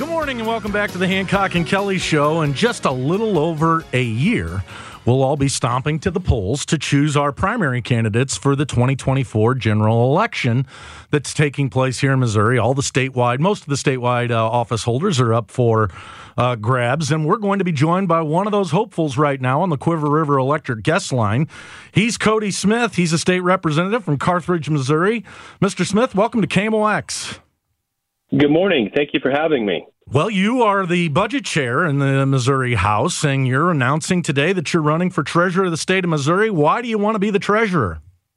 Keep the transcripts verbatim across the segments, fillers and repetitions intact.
morning and welcome back to the Hancock and Kelly Show. In just a little over a year, we'll all be stomping to the polls to choose our primary candidates for the twenty twenty-four general election that's taking place here in Missouri. All the statewide, most of the statewide uh, office holders are up for uh, grabs, and we're going to be joined by one of those hopefuls right now on the Quiver River Electric guest line. He's Cody Smith. He's a state representative from Carthage, Missouri. Mister Smith, welcome to K M O X. Good morning. Thank you for having me. Well, you are the budget chair in the Missouri House, and you're announcing today that you're running for treasurer of the state of Missouri. Why do you want to be the treasurer?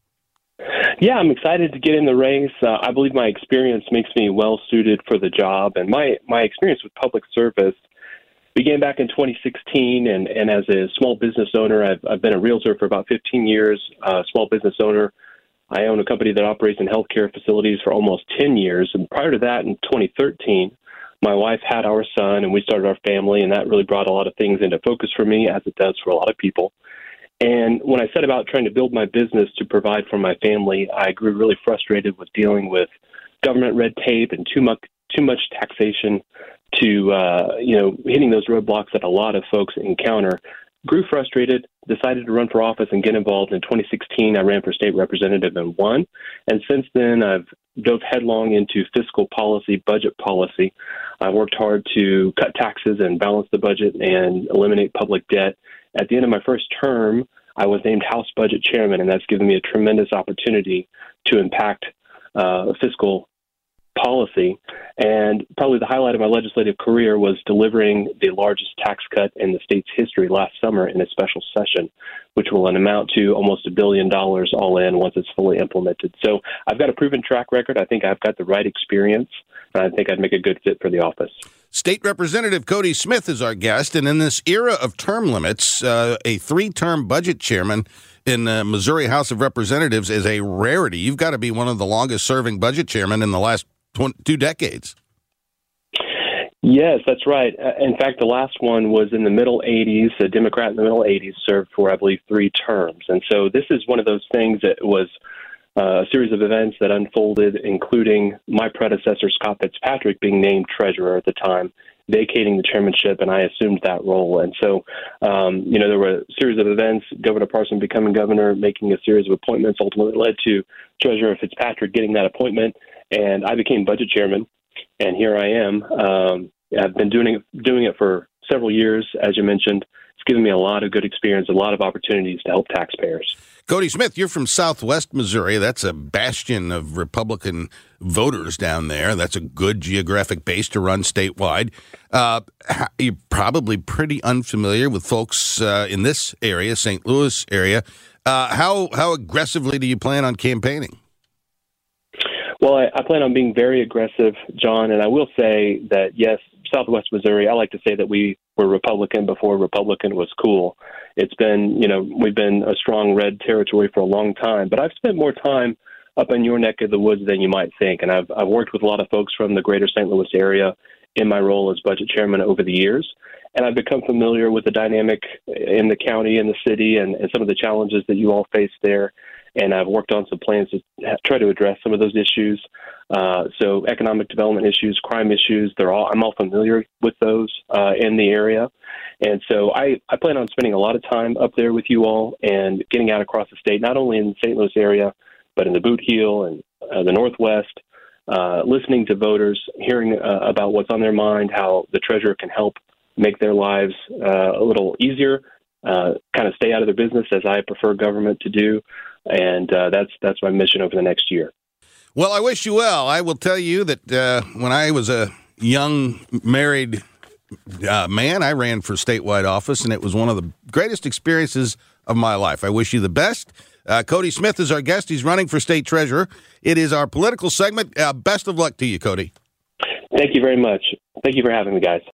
Yeah, I'm excited to get in the race. Uh, I believe my experience makes me well-suited for the job, and my, my experience with public service began back in twenty sixteen, and, and as a small business owner, I've, I've been a realtor for about fifteen years, uh, small business owner. I own a company that operates in healthcare facilities for almost ten years, and prior to that, in twenty thirteen, my wife had our son, and we started our family, and that really brought a lot of things into focus for me, as it does for a lot of people. And when I set about trying to build my business to provide for my family, I grew really frustrated with dealing with government red tape and too much too much taxation to, uh, you know, hitting those roadblocks that a lot of folks encounter. Grew frustrated, decided to run for office and get involved. In twenty sixteen, I ran for state representative and won. And since then, I've dove headlong into fiscal policy, budget policy. I worked hard to cut taxes and balance the budget and eliminate public debt. At the end of my first term, I was named House Budget Chairman, and that's given me a tremendous opportunity to impact uh, fiscal policy. And probably the highlight of my legislative career was delivering the largest tax cut in the state's history last summer in a special session, which will amount to almost a billion dollars all in once it's fully implemented. So I've got a proven track record. I think I've got the right experience, and I think I'd make a good fit for the office. State Representative Cody Smith is our guest, and in this era of term limits, uh, a three-term budget chairman in the Missouri House of Representatives is a rarity. You've got to be one of the longest-serving budget chairmen in the last two decades. Yes, that's right. In fact, the last one was in the middle eighties. A Democrat in the middle eighties served for, I believe, three terms. And so this is one of those things that was uh, a series of events that unfolded, including my predecessor, Scott Fitzpatrick, being named treasurer at the time, vacating the chairmanship, and I assumed that role. And so, um, you know, there were a series of events, Governor Parson becoming governor, making a series of appointments, ultimately led to Treasurer Fitzpatrick getting that appointment, and I became budget chairman, and here I am. Um, I've been doing it, doing it for several years, as you mentioned. It's given me a lot of good experience, a lot of opportunities to help taxpayers. Cody Smith, you're from Southwest Missouri. That's a bastion of Republican voters down there. That's a good geographic base to run statewide. Uh, you're probably pretty unfamiliar with folks uh, in this area, Saint Louis area. Uh, how how aggressively do you plan on campaigning? Well, I, I plan on being very aggressive, John, and I will say that, yes, Southwest Missouri, I like to say that we were Republican before Republican was cool. It's been, you know, we've been a strong red territory for a long time, but I've spent more time up in your neck of the woods than you might think, and I've, I've worked with a lot of folks from the greater Saint Louis area in my role as budget chairman over the years, and I've become familiar with the dynamic in the county and the city and, and some of the challenges that you all face there. And I've worked on some plans to try to address some of those issues. Uh, so economic development issues, crime issues, they're all, I'm all familiar with those uh, in the area. And so I, I plan on spending a lot of time up there with you all and getting out across the state, not only in the Saint Louis area, but in the Boot Heel and uh, the Northwest, uh, listening to voters, hearing uh, about what's on their mind, how the treasurer can help make their lives uh, a little easier, uh, kind of stay out of their business as I prefer government to do. And uh, that's that's my mission over the next year. Well, I wish you well. I will tell you that uh, when I was a young married uh, man, I ran for statewide office, and it was one of the greatest experiences of my life. I wish you the best. Uh, Cody Smith is our guest. He's running for state treasurer. It is our political segment. Uh, best of luck to you, Cody. Thank you very much. Thank you for having me, guys.